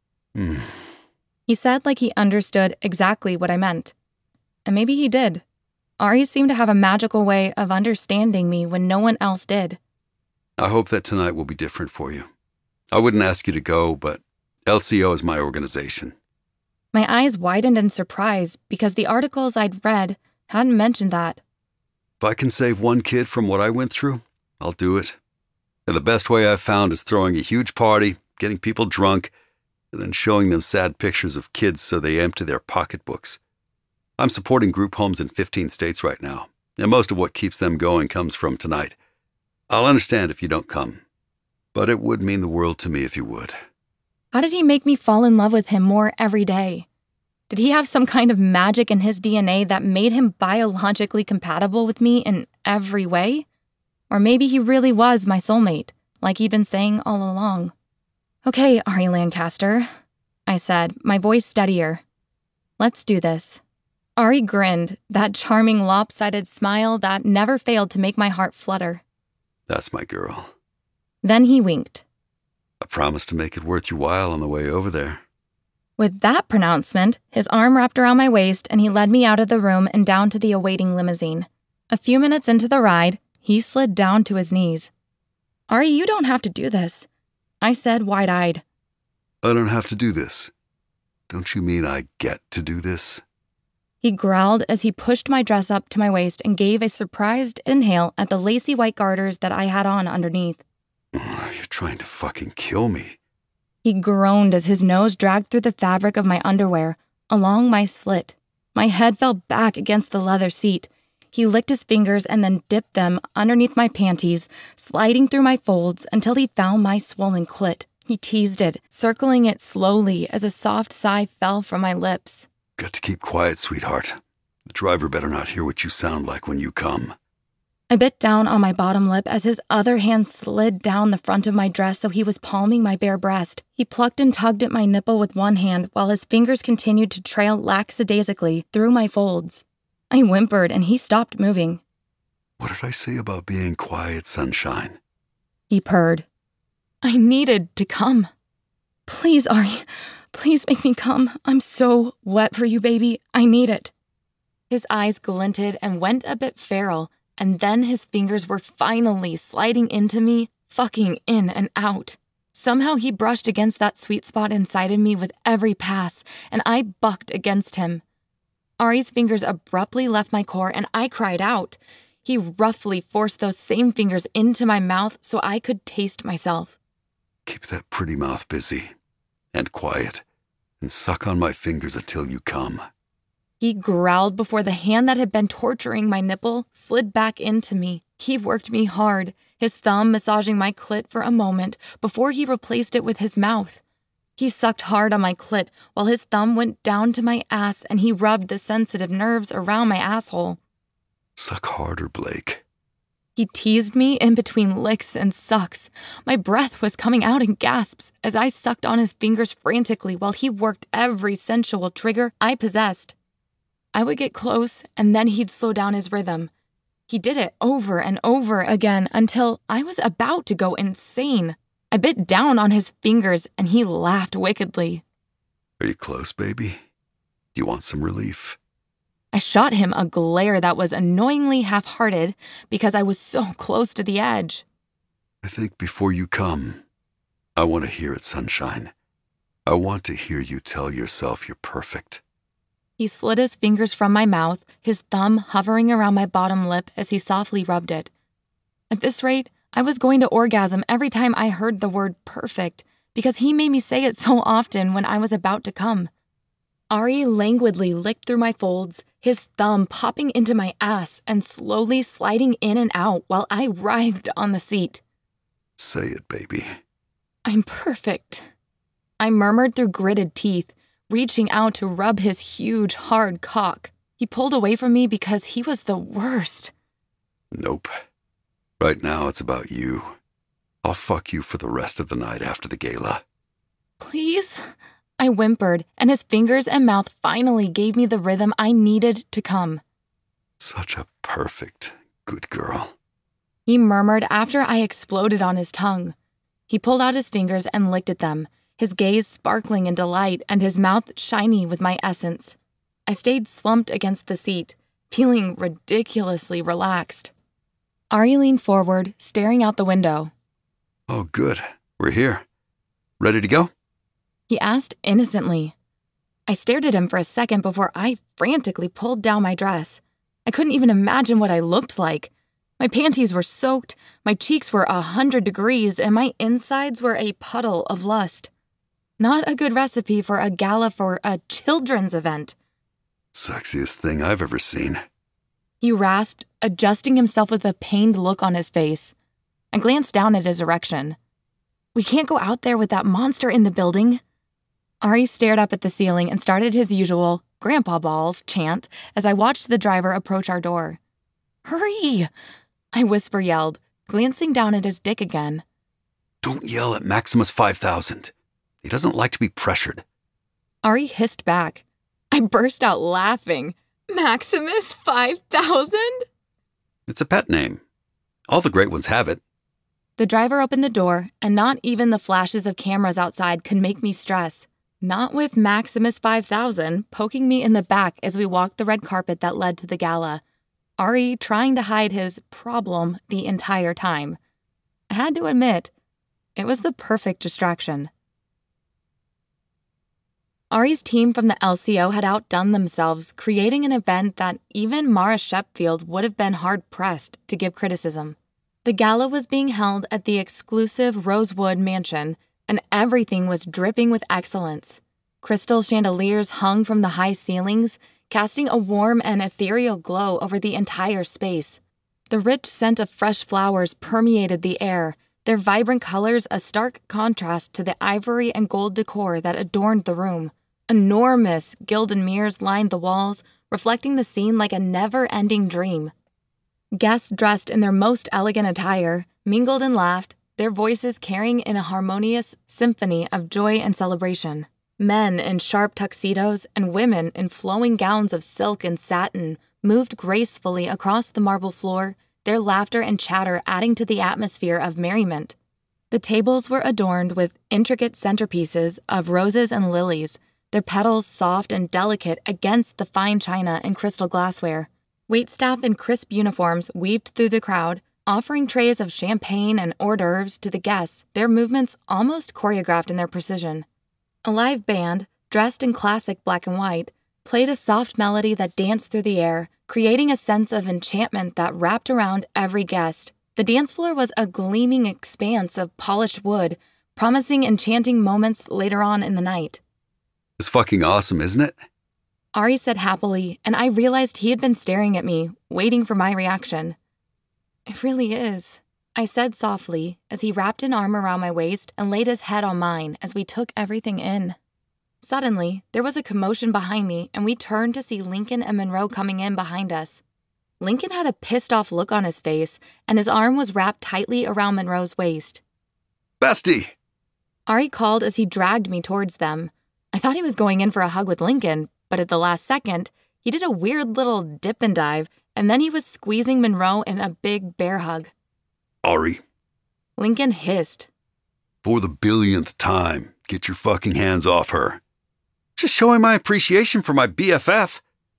He said like he understood exactly what I meant. And maybe he did. Ari seemed to have a magical way of understanding me when no one else did. "I hope that tonight will be different for you. I wouldn't ask you to go, but LCO is my organization." My eyes widened in surprise because the articles I'd read hadn't mentioned that. If I can save one kid from what I went through, I'll do it. And the best way I've found is throwing a huge party, getting people drunk, and then showing them sad pictures of kids so they empty their pocketbooks. I'm supporting group homes in 15 states right now, and most of what keeps them going comes from tonight. I'll understand if you don't come, but it would mean the world to me if you would. How did he make me fall in love with him more every day? Did he have some kind of magic in his DNA that made him biologically compatible with me in every way? Or maybe he really was my soulmate, like he'd been saying all along. "Okay, Ari Lancaster," I said, my voice steadier. "Let's do this." Ari grinned, that charming lopsided smile that never failed to make my heart flutter. "That's my girl." Then he winked. "I promise to make it worth your while on the way over there." With that pronouncement, his arm wrapped around my waist and he led me out of the room and down to the awaiting limousine. A few minutes into the ride, he slid down to his knees. "Ari, you don't have to do this," I said wide-eyed. "I don't have to do this. Don't you mean I get to do this?" He growled as he pushed my dress up to my waist and gave a surprised inhale at the lacy white garters that I had on underneath. "You're trying to fucking kill me." He groaned as his nose dragged through the fabric of my underwear, along my slit. My head fell back against the leather seat. He licked his fingers and then dipped them underneath my panties, sliding through my folds until he found my swollen clit. He teased it, circling it slowly as a soft sigh fell from my lips. Got to keep quiet, sweetheart. The driver better not hear what you sound like when you come. I bit down on my bottom lip as his other hand slid down the front of my dress so he was palming my bare breast. He plucked and tugged at my nipple with one hand while his fingers continued to trail lackadaisically through my folds. I whimpered and he stopped moving. What did I say about being quiet, sunshine? He purred. I needed to come. Please, Ari, please make me come. I'm so wet for you, baby. I need it. His eyes glinted and went a bit feral, and then his fingers were finally sliding into me, fucking in and out. Somehow he brushed against that sweet spot inside of me with every pass, and I bucked against him. Ari's fingers abruptly left my core, and I cried out. He roughly forced those same fingers into my mouth so I could taste myself. Keep that pretty mouth busy and quiet, and suck on my fingers until you come. He growled before the hand that had been torturing my nipple slid back into me. He worked me hard, his thumb massaging my clit for a moment before he replaced it with his mouth. He sucked hard on my clit while his thumb went down to my ass and he rubbed the sensitive nerves around my asshole. Suck harder, Blake. He teased me in between licks and sucks. My breath was coming out in gasps as I sucked on his fingers frantically while he worked every sensual trigger I possessed. I would get close and then he'd slow down his rhythm. He did it over and over again until I was about to go insane. I bit down on his fingers and he laughed wickedly. Are you close, baby? Do you want some relief? I shot him a glare that was annoyingly half-hearted because I was so close to the edge. I think before you come, I want to hear it, sunshine. I want to hear you tell yourself you're perfect. He slid his fingers from my mouth, his thumb hovering around my bottom lip as he softly rubbed it. At this rate, I was going to orgasm every time I heard the word perfect because he made me say it so often when I was about to come. Ari languidly licked through my folds, his thumb popping into my ass and slowly sliding in and out while I writhed on the seat. Say it, baby. I'm perfect. I murmured through gritted teeth, reaching out to rub his huge, hard cock. He pulled away from me because he was the worst. Nope. Right now it's about you. I'll fuck you for the rest of the night after the gala. Please? I whimpered, and his fingers and mouth finally gave me the rhythm I needed to come. Such a perfect, good girl. He murmured after I exploded on his tongue. He pulled out his fingers and licked at them, his gaze sparkling in delight and his mouth shiny with my essence. I stayed slumped against the seat, feeling ridiculously relaxed. Ari leaned forward, staring out the window. Oh, good. We're here. Ready to go? He asked innocently. I stared at him for a second before I frantically pulled down my dress. I couldn't even imagine what I looked like. My panties were soaked, my cheeks were 100 degrees, and my insides were a puddle of lust. Not a good recipe for a gala for a children's event. Sexiest thing I've ever seen. He rasped, adjusting himself with a pained look on his face. I glanced down at his erection. We can't go out there with that monster in the building. Ari stared up at the ceiling and started his usual "grandpa balls" chant as I watched the driver approach our door. Hurry! I whisper-yelled, glancing down at his dick again. Don't yell at Maximus 5000. He doesn't like to be pressured. Ari hissed back. I burst out laughing. Maximus 5000? It's a pet name. All the great ones have it. The driver opened the door, and not even the flashes of cameras outside could make me stress. Not with Maximus 5000 poking me in the back as we walked the red carpet that led to the gala. Ari trying to hide his problem the entire time. I had to admit, it was the perfect distraction. Ari's team from the LCO had outdone themselves, creating an event that even Mara Shepfield would have been hard-pressed to give criticism. The gala was being held at the exclusive Rosewood Mansion, and everything was dripping with excellence. Crystal chandeliers hung from the high ceilings, casting a warm and ethereal glow over the entire space. The rich scent of fresh flowers permeated the air, their vibrant colors a stark contrast to the ivory and gold decor that adorned the room. Enormous gilded mirrors lined the walls, reflecting the scene like a never-ending dream. Guests dressed in their most elegant attire mingled and laughed, their voices carrying in a harmonious symphony of joy and celebration. Men in sharp tuxedos and women in flowing gowns of silk and satin moved gracefully across the marble floor, their laughter and chatter adding to the atmosphere of merriment. The tables were adorned with intricate centerpieces of roses and lilies, their petals soft and delicate against the fine china and crystal glassware. Waitstaff in crisp uniforms weaved through the crowd, offering trays of champagne and hors d'oeuvres to the guests, their movements almost choreographed in their precision. A live band, dressed in classic black and white, played a soft melody that danced through the air, creating a sense of enchantment that wrapped around every guest. The dance floor was a gleaming expanse of polished wood, promising enchanting moments later on in the night. It's fucking awesome, isn't it? Ari said happily, and I realized he had been staring at me, waiting for my reaction. It really is, I said softly as he wrapped an arm around my waist and laid his head on mine as we took everything in. Suddenly, there was a commotion behind me, and we turned to see Lincoln and Monroe coming in behind us. Lincoln had a pissed-off look on his face, and his arm was wrapped tightly around Monroe's waist. Bestie! Ari called as he dragged me towards them. I thought he was going in for a hug with Lincoln, but at the last second, he did a weird little dip and dive, and then he was squeezing Monroe in a big bear hug. Ari. Lincoln hissed. For the billionth time, get your fucking hands off her. Just showing my appreciation for my BFF.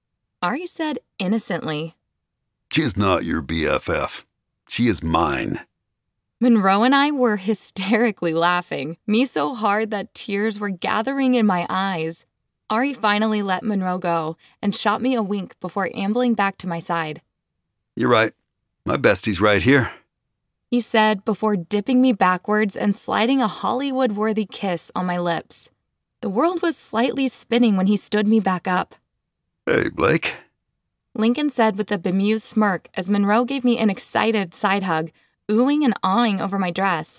Ari said innocently. She is not your BFF. She is mine. Monroe and I were hysterically laughing, me so hard that tears were gathering in my eyes. Ari finally let Monroe go and shot me a wink before ambling back to my side. You're right. My bestie's right here, he said before dipping me backwards and sliding a Hollywood-worthy kiss on my lips. The world was slightly spinning when he stood me back up. Hey, Blake. Lincoln said with a bemused smirk as Monroe gave me an excited side hug, oohing and awing over my dress.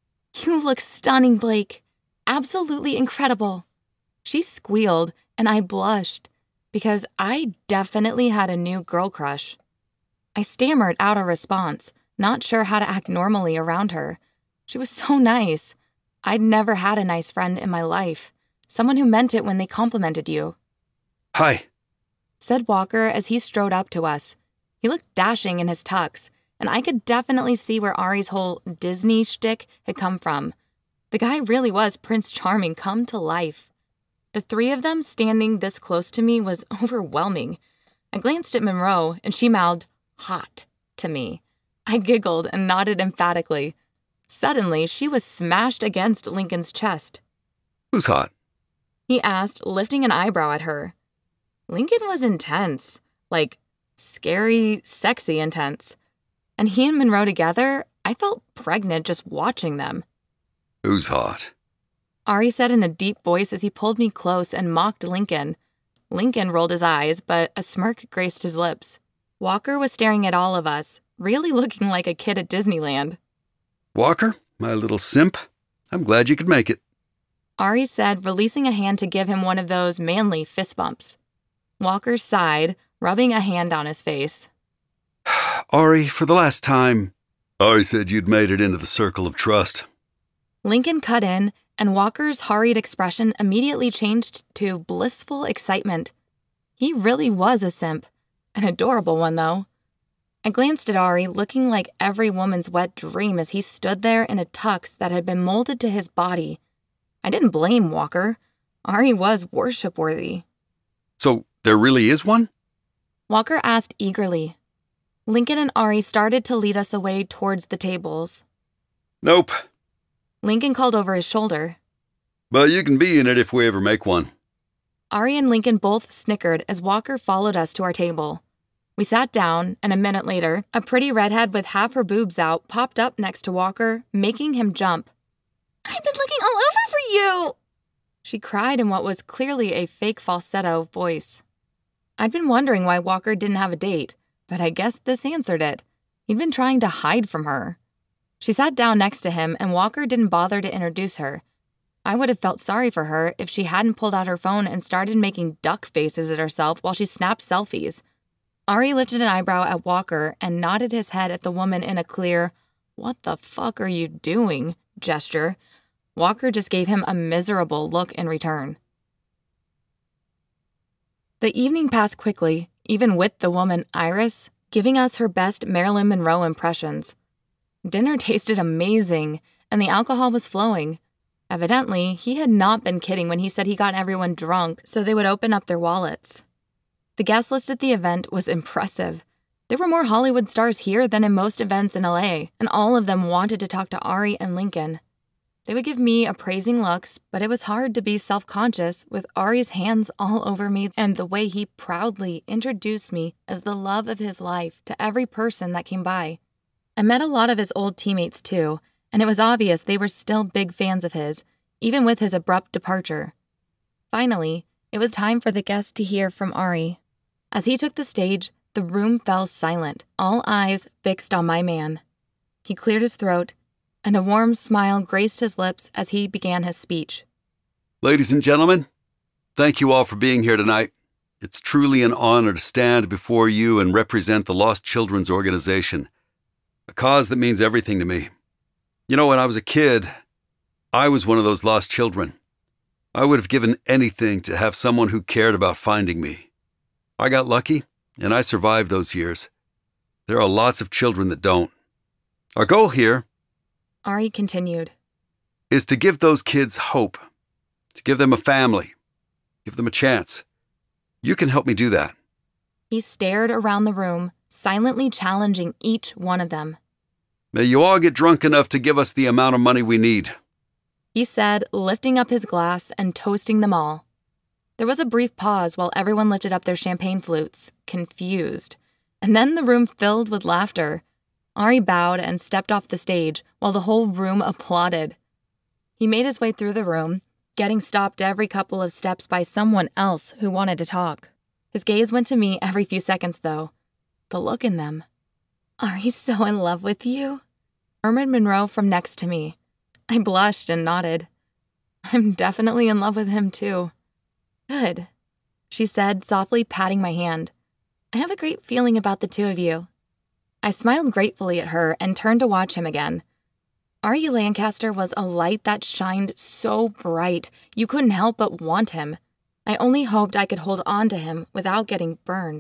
You look stunning, Blake. Absolutely incredible. She squealed, and I blushed, because I definitely had a new girl crush. I stammered out a response, not sure how to act normally around her. She was so nice. I'd never had a nice friend in my life, someone who meant it when they complimented you. Hi, said Walker as he strode up to us. He looked dashing in his tux, and I could definitely see where Ari's whole Disney shtick had come from. The guy really was Prince Charming come to life. The three of them standing this close to me was overwhelming. I glanced at Monroe, and she mouthed, "Hot," to me. I giggled and nodded emphatically. Suddenly, she was smashed against Lincoln's chest. Who's hot? He asked, lifting an eyebrow at her. Lincoln was intense, like scary, sexy intense. And he and Monroe together, I felt pregnant just watching them. Who's hot? Ari said in a deep voice as he pulled me close and mocked Lincoln. Lincoln rolled his eyes, but a smirk graced his lips. Walker was staring at all of us, really looking like a kid at Disneyland. Walker, my little simp, I'm glad you could make it. Ari said, releasing a hand to give him one of those manly fist bumps. Walker sighed, rubbing a hand on his face. Ari, for the last time. Ari said you'd made it into the circle of trust. Lincoln cut in, and Walker's hurried expression immediately changed to blissful excitement. He really was a simp. An adorable one, though. I glanced at Ari, looking like every woman's wet dream as he stood there in a tux that had been molded to his body. I didn't blame Walker. Ari was worship-worthy. So, there really is one? Walker asked eagerly. Lincoln and Ari started to lead us away towards the tables. Nope. Lincoln called over his shoulder. But you can be in it if we ever make one. Ari and Lincoln both snickered as Walker followed us to our table. We sat down, and a minute later, a pretty redhead with half her boobs out popped up next to Walker, making him jump. I've been looking all over for you! She cried in what was clearly a fake falsetto voice. I'd been wondering why Walker didn't have a date, but I guess this answered it. He'd been trying to hide from her. She sat down next to him, and Walker didn't bother to introduce her. I would have felt sorry for her if she hadn't pulled out her phone and started making duck faces at herself while she snapped selfies. Ari lifted an eyebrow at Walker and nodded his head at the woman in a clear, "What the fuck are you doing?" gesture. Walker just gave him a miserable look in return. The evening passed quickly, even with the woman Iris giving us her best Marilyn Monroe impressions. Dinner tasted amazing, and the alcohol was flowing. Evidently, he had not been kidding when he said he got everyone drunk so they would open up their wallets. The guest list at the event was impressive. There were more Hollywood stars here than in most events in LA, and all of them wanted to talk to Ari and Lincoln. They would give me appraising looks, but it was hard to be self-conscious with Ari's hands all over me and the way he proudly introduced me as the love of his life to every person that came by. I met a lot of his old teammates too, and it was obvious they were still big fans of his, even with his abrupt departure. Finally, it was time for the guests to hear from Ari. As he took the stage, the room fell silent, all eyes fixed on my man. He cleared his throat, and a warm smile graced his lips as he began his speech. Ladies and gentlemen, thank you all for being here tonight. It's truly an honor to stand before you and represent the Lost Children's Organization, a cause that means everything to me. You know, when I was a kid, I was one of those lost children. I would have given anything to have someone who cared about finding me. I got lucky, and I survived those years. There are lots of children that don't. Our goal here, Ari continued, is to give those kids hope, to give them a family, give them a chance. You can help me do that. He stared around the room, silently challenging each one of them. May you all get drunk enough to give us the amount of money we need, he said, lifting up his glass and toasting them all. There was a brief pause while everyone lifted up their champagne flutes, confused, and then the room filled with laughter. Ari bowed and stepped off the stage while the whole room applauded. He made his way through the room, getting stopped every couple of steps by someone else who wanted to talk. His gaze went to me every few seconds, though. The look in them. "Ari's so in love with you?" murmured Monroe from next to me. I blushed and nodded. "I'm definitely in love with him, too." "Good," she said, softly patting my hand. "I have a great feeling about the two of you." I smiled gratefully at her and turned to watch him again. Ari Lancaster was a light that shined so bright you couldn't help but want him. I only hoped I could hold on to him without getting burned.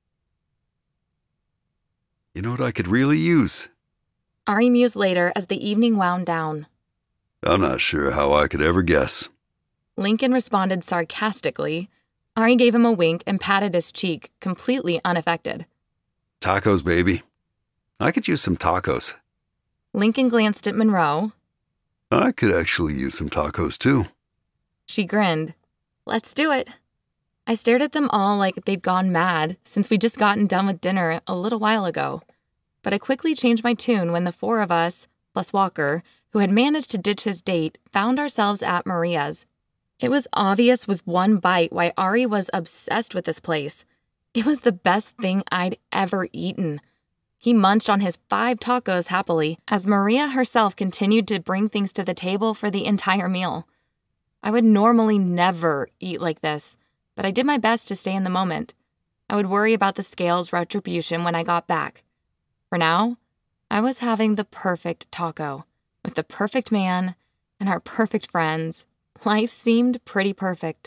You know what I could really use? Ari mused later as the evening wound down. I'm not sure how I could ever guess. Lincoln responded sarcastically. Ari gave him a wink and patted his cheek, completely unaffected. Tacos, baby. I could use some tacos. Lincoln glanced at Monroe. I could actually use some tacos, too. She grinned. "Let's do it." I stared at them all like they'd gone mad since we'd just gotten done with dinner a little while ago. But I quickly changed my tune when the four of us, plus Walker, who had managed to ditch his date, found ourselves at Maria's. It was obvious with one bite why Ari was obsessed with this place. It was the best thing I'd ever eaten. He munched on his 5 tacos happily as Maria herself continued to bring things to the table for the entire meal. I would normally never eat like this, but I did my best to stay in the moment. I would worry about the scales retribution when I got back. For now, I was having the perfect taco, with the perfect man and our perfect friends. Life seemed pretty perfect.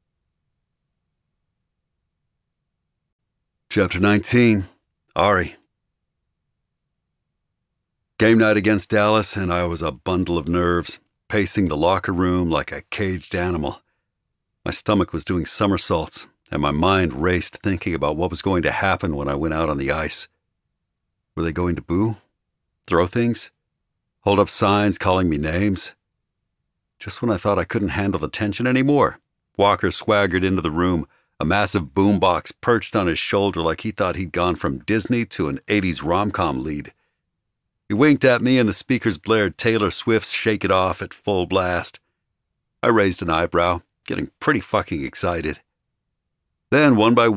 Chapter 19, Ari. Game night against Dallas, and I was a bundle of nerves, pacing the locker room like a caged animal. My stomach was doing somersaults, and my mind raced thinking about what was going to happen when I went out on the ice. Were they going to boo? Throw things? Hold up signs calling me names? Just when I thought I couldn't handle the tension anymore, Walker swaggered into the room, a massive boombox perched on his shoulder like he thought he'd gone from Disney to an 80s rom-com lead. He winked at me and the speakers blared Taylor Swift's Shake It Off at full blast. I raised an eyebrow, getting pretty fucking excited. Then, one by one,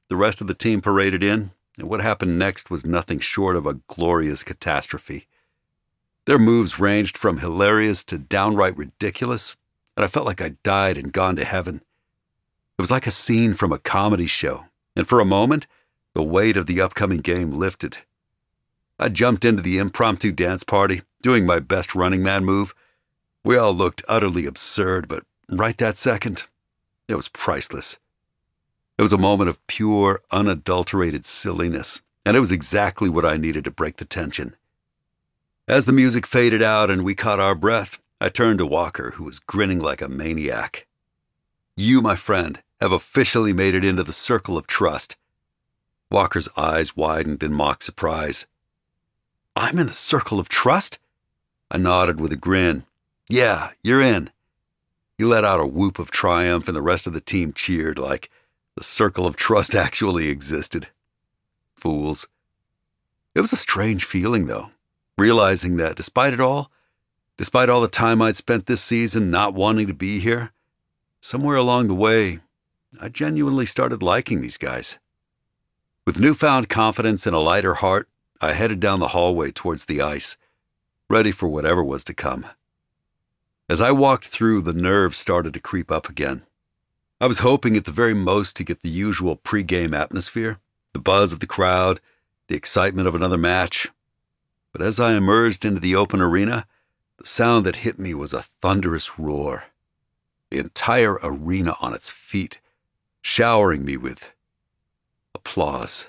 the rest of the team paraded in, and what happened next was nothing short of a glorious catastrophe. Their moves ranged from hilarious to downright ridiculous, and I felt like I'd died and gone to heaven. It was like a scene from a comedy show, and for a moment, the weight of the upcoming game lifted. I jumped into the impromptu dance party, doing my best running man move. We all looked utterly absurd, but right that second, it was priceless. It was a moment of pure, unadulterated silliness, and it was exactly what I needed to break the tension. As the music faded out and we caught our breath, I turned to Walker, who was grinning like a maniac. "You, my friend, have officially made it into the circle of trust." Walker's eyes widened in mock surprise. "I'm in the circle of trust?" I nodded with a grin. "Yeah, you're in." He let out a whoop of triumph, and the rest of the team cheered like the circle of trust actually existed. Fools. It was a strange feeling, though, realizing that despite all the time I'd spent this season not wanting to be here, somewhere along the way, I genuinely started liking these guys. With newfound confidence and a lighter heart, I headed down the hallway towards the ice, ready for whatever was to come. As I walked through, the nerves started to creep up again. I was hoping at the very most to get the usual pre-game atmosphere, the buzz of the crowd, the excitement of another match. But as I emerged into the open arena, the sound that hit me was a thunderous roar. The entire arena on its feet, showering me with applause.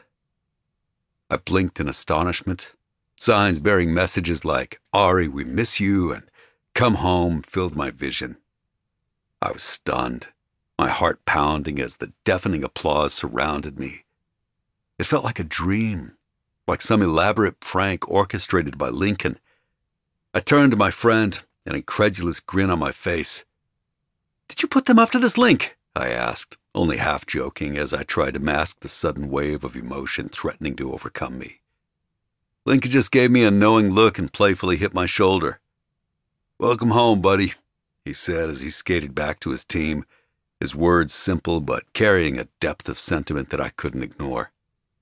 I blinked in astonishment. Signs bearing messages like, "Ari, we miss you," and "Come home," filled my vision. I was stunned, my heart pounding as the deafening applause surrounded me. It felt like a dream, like some elaborate prank orchestrated by Lincoln. I turned to my friend, an incredulous grin on my face. "Did you put them up to this link?" I asked, only half joking as I tried to mask the sudden wave of emotion threatening to overcome me. Lincoln just gave me a knowing look and playfully hit my shoulder. "Welcome home, buddy," he said as he skated back to his team, his words simple but carrying a depth of sentiment that I couldn't ignore.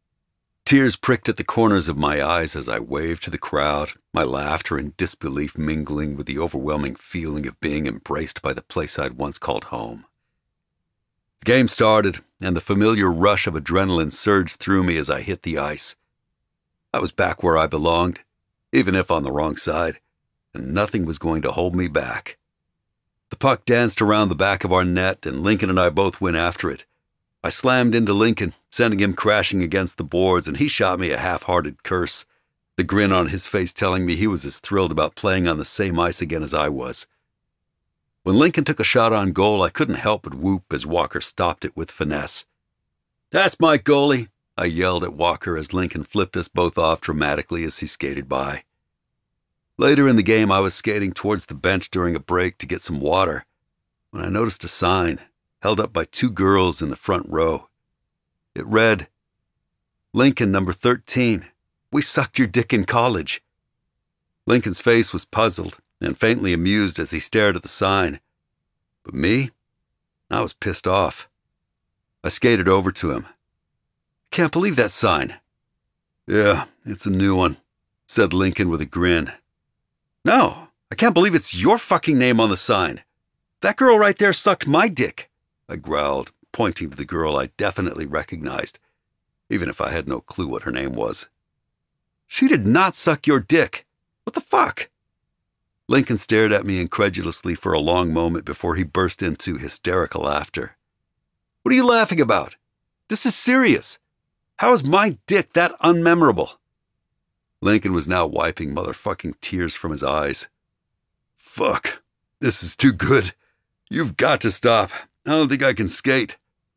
Tears pricked at the corners of my eyes as I waved to the crowd, my laughter and disbelief mingling with the overwhelming feeling of being embraced by the place I'd once called home. The game started, and the familiar rush of adrenaline surged through me as I hit the ice. I was back where I belonged, even if on the wrong side, and nothing was going to hold me back. The puck danced around the back of our net, and Lincoln and I both went after it. I slammed into Lincoln, sending him crashing against the boards, and he shot me a half-hearted curse, the grin on his face telling me he was as thrilled about playing on the same ice again as I was. When Lincoln took a shot on goal, I couldn't help but whoop as Walker stopped it with finesse. "That's my goalie," I yelled at Walker as Lincoln flipped us both off dramatically as he skated by. Later in the game, I was skating towards the bench during a break to get some water when I noticed a sign held up by two girls in the front row. It read, "Lincoln, number 13, we sucked your dick in college." Lincoln's face was puzzled and faintly amused as he stared at the sign. But me? I was pissed off. I skated over to him. "I can't believe that sign." "Yeah, it's a new one," said Lincoln with a grin. "No, I can't believe it's your fucking name on the sign. That girl right there sucked my dick," I growled, pointing to the girl I definitely recognized, even if I had no clue what her name was. "She did not suck your dick. What the fuck?" Lincoln stared at me incredulously for a long moment before he burst into hysterical laughter. "What are you laughing about? This is serious. How is my dick that unmemorable?" Lincoln was now wiping motherfucking tears from his eyes. "Fuck, this is too good. You've got to stop. I don't think I can skate."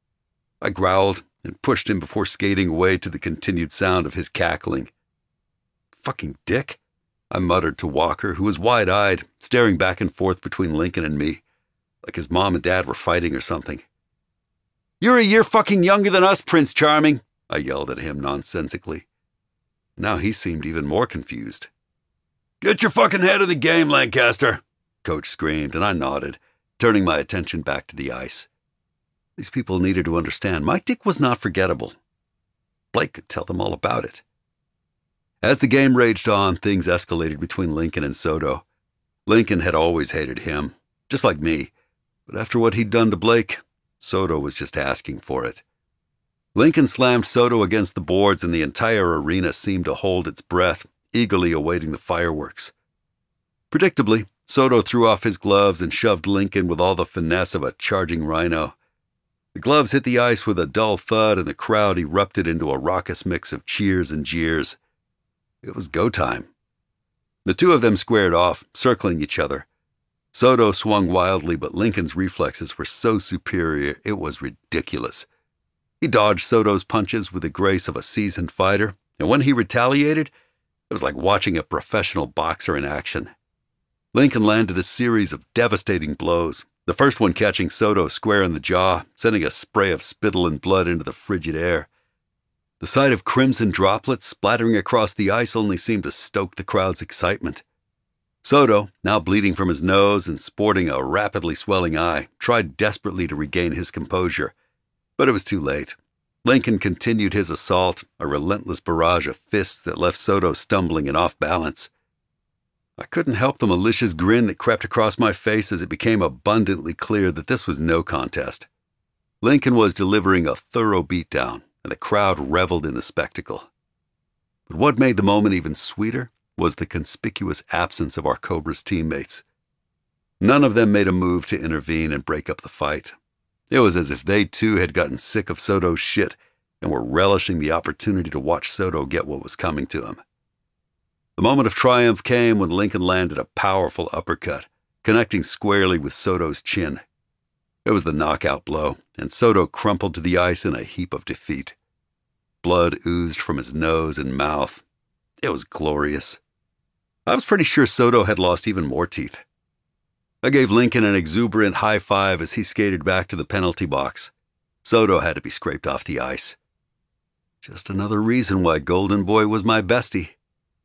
I growled and pushed him before skating away to the continued sound of his cackling. "Fucking dick," I muttered to Walker, who was wide-eyed, staring back and forth between Lincoln and me, like his mom and dad were fighting or something. "You're a year fucking younger than us, Prince Charming," I yelled at him nonsensically. Now he seemed even more confused. "Get your fucking head of the game, Lancaster," Coach screamed, and I nodded, turning my attention back to the ice. These people needed to understand my dick was not forgettable, Blake could tell them all about it. As the game raged on, things escalated between Lincoln and Soto. Lincoln had always hated him, just like me, but after what he'd done to Blake, Soto was just asking for it. Lincoln slammed Soto against the boards, and the entire arena seemed to hold its breath, eagerly awaiting the fireworks. Predictably, Soto threw off his gloves and shoved Lincoln with all the finesse of a charging rhino. The gloves hit the ice with a dull thud, and the crowd erupted into a raucous mix of cheers and jeers. It was go time. The two of them squared off, circling each other. Soto swung wildly, but Lincoln's reflexes were so superior it was ridiculous. He dodged Soto's punches with the grace of a seasoned fighter, and when he retaliated, it was like watching a professional boxer in action. Lincoln landed a series of devastating blows, the first one catching Soto square in the jaw, sending a spray of spittle and blood into the frigid air. The sight of crimson droplets splattering across the ice only seemed to stoke the crowd's excitement. Soto, now bleeding from his nose and sporting a rapidly swelling eye, tried desperately to regain his composure, but it was too late. Lincoln continued his assault, a relentless barrage of fists that left Soto stumbling and off balance. I couldn't help the malicious grin that crept across my face as it became abundantly clear that this was no contest. Lincoln was delivering a thorough beatdown, and the crowd reveled in the spectacle. But what made the moment even sweeter was the conspicuous absence of our Cobra's teammates. None of them made a move to intervene and break up the fight. It was as if they too had gotten sick of Soto's shit and were relishing the opportunity to watch Soto get what was coming to him. The moment of triumph came when Lincoln landed a powerful uppercut, connecting squarely with Soto's chin. It was the knockout blow, and Soto crumpled to the ice in a heap of defeat. Blood oozed from his nose and mouth. It was glorious. I was pretty sure Soto had lost even more teeth. I gave Lincoln an exuberant high five as he skated back to the penalty box. Soto had to be scraped off the ice. Just another reason why Golden Boy was my bestie.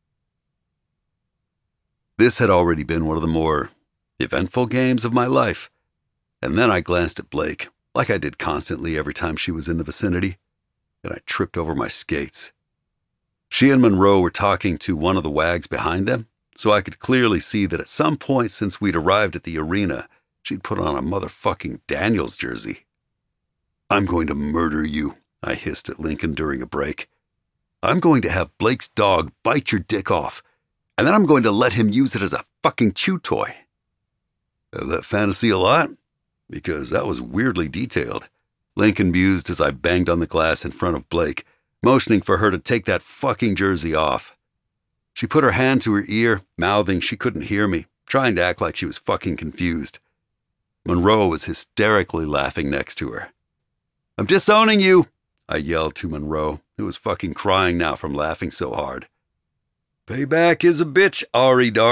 This had already been one of the more eventful games of my life. And then I glanced at Blake, like I did constantly every time she was in the vicinity, and I tripped over my skates. She and Monroe were talking to one of the wags behind them, so I could clearly see that at some point since we'd arrived at the arena, she'd put on a motherfucking Daniels jersey. "I'm going to murder you," I hissed at Lincoln during a break. "I'm going to have Blake's dog bite your dick off, and then I'm going to let him use it as a fucking chew toy." "That fantasy a lot? Because that was weirdly detailed," Lincoln mused as I banged on the glass in front of Blake, motioning for her to take that fucking jersey off. She put her hand to her ear, mouthing she couldn't hear me, trying to act like she was fucking confused. Monroe was hysterically laughing next to her. "I'm disowning you," I yelled to Monroe, who was fucking crying now from laughing so hard. "Payback is a bitch, Ari, darling."